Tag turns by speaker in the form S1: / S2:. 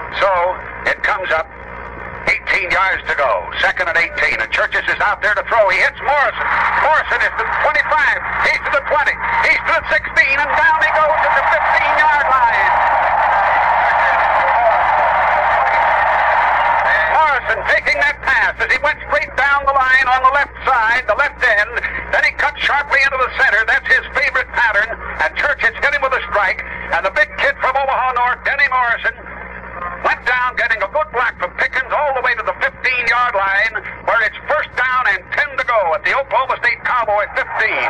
S1: So it comes up. 18 yards to go. Second and 18. And Churches is out there to throw. He hits Morrison. Morrison is to the 25. He's to the 20. He's to the 16. And down he goes at the 15-yard line. Morrison taking that pass as he went straight down the line on the left side, the left end. Then he cut sharply into the center. That's his favorite pattern. And Churches hit him with a strike. And the big kid from Omaha North, Denny Morrison, went down getting a good block from Pickens all the way to the 15-yard line, where it's first down and 10 to go at the Oklahoma State Cowboy 15.